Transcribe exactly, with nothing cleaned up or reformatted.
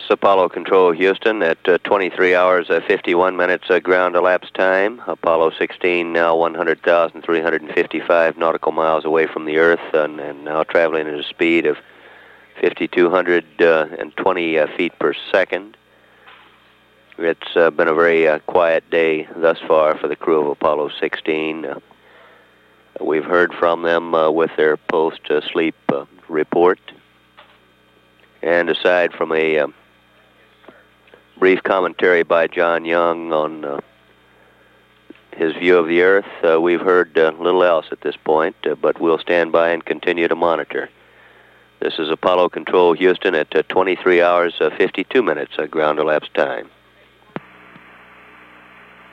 It's Apollo Control Houston at uh, twenty-three hours, uh, fifty-one minutes uh, ground elapsed time. Apollo sixteen now one hundred thousand three hundred fifty-five nautical miles away from the Earth and, and now traveling at a speed of five thousand two hundred twenty uh, feet per second. It's uh, been a very uh, quiet day thus far for the crew of Apollo sixteen. Uh, we've heard from them uh, with their post-sleep uh, report. And aside from a uh, brief commentary by John Young on uh, his view of the Earth, uh, we've heard uh, little else at this point, uh, but we'll stand by and continue to monitor. This is Apollo Control Houston at uh, twenty-three hours, uh, fifty-two minutes uh, ground elapsed time.